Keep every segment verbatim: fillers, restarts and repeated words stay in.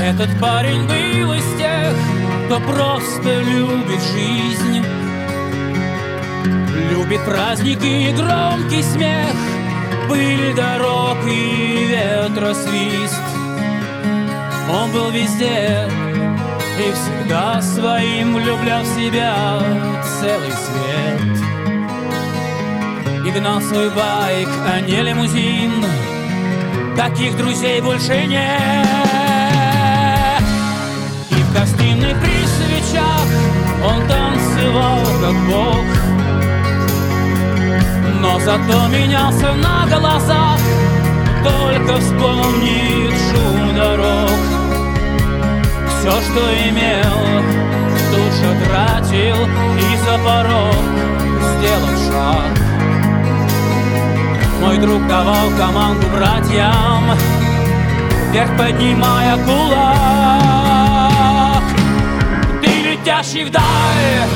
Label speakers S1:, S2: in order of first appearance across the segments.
S1: Этот парень был из тех, кто просто любит жизнь, любит праздники и громкий смех, пыль дорог и ветросвист. Он был везде и всегда своим влюблял в себя целый свет. И гнал свой байк, а не лимузин. Таких друзей больше нет. И в гостиной при свечах он танцевал как бог, но зато менялся на глазах. Только вспомнит шум дорог. Все, что имел, тут же тратил и за порог сделал шаг. Мой друг давал команду братьям, вверх поднимая кулак. Ты летящий вдаль,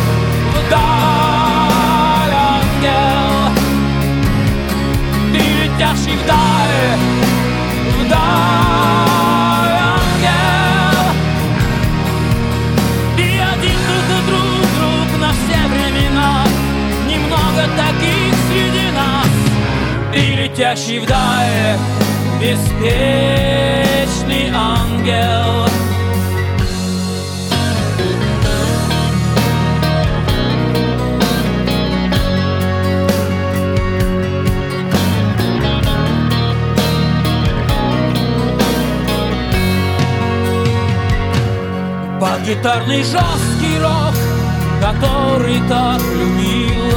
S1: вдаль, ангел. Ты летящий вдаль, вдаль, ангел. И один друг друг, друг на все времена. Немного таких среди нас. Ты летящий вдаль, беспечный ангел. Под гитарный жесткий рок, который так любил,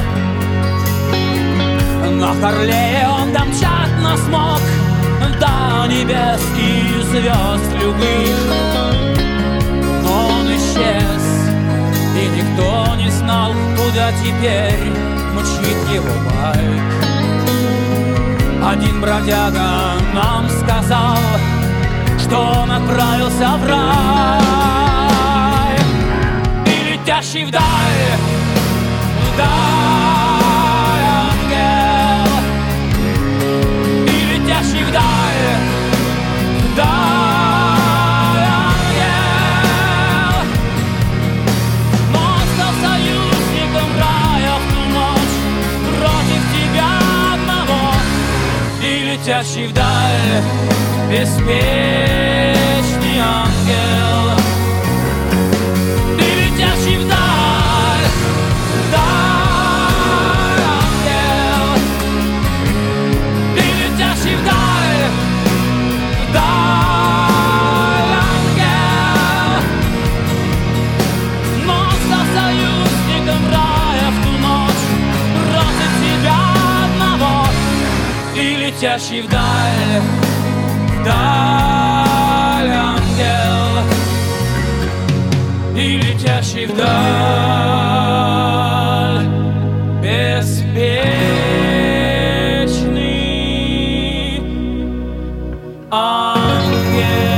S1: на Харлее он домчать нас мог до небес и звезд любых. Но он исчез, и никто не знал, куда теперь мчит его байк. Один бродяга нам сказал, что он отправился в рай. И летящий вдаль, вдаль, ангел. И летящий вдаль, вдаль, ангел. Но он стал союзником рая в ту ночь против тебя одного. И летящий вдаль, беспечный ангел. Ты летящий вдаль, вдаль, ангел. Ты летящий вдаль, вдаль, ангел. Но он стал союзником рая в ту ночь против тебя одного. И летящий вдаль, вдаль, ангел. И летящий вдаль, беспечный ангел.